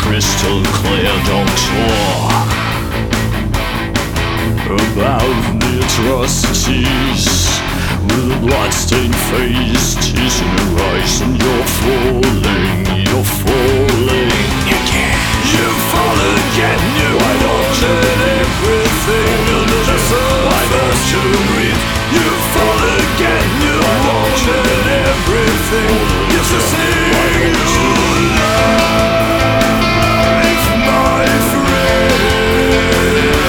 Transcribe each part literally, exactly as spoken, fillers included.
crystal clear. Don't talk about the atrocities with a bloodstained face, tears in your eyes, and you're falling, you're falling. You can't. You fall again. You why don't let everything under the sun? Why don't you breathe? You fall again. You why don't let everything just to see you life, my friend.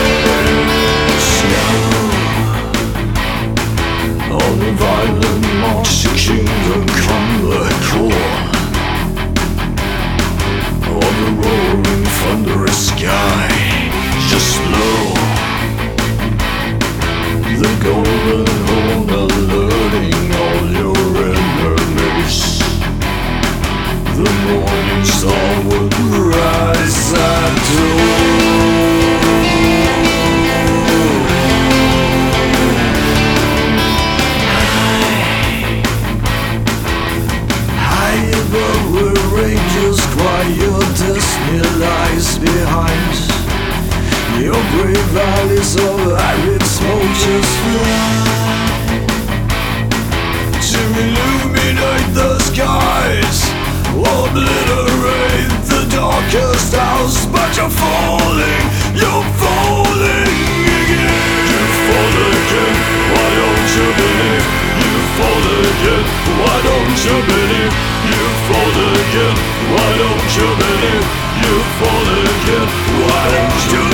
On the violent march to kingdom come the core. On the roaring thunderous sky, just slow. The golden horn alerting all your enemies. The morning star would rise at dawn. High above where angels cry, your destiny lies behind. Your grey valleys of arid smoke just fly to illuminate the skies, obliterate the darkest hours. But you're falling, you're falling again. You fall again, why don't you believe? You fall again, why don't you believe? You fall again, why don't you believe? You fall again, why don't you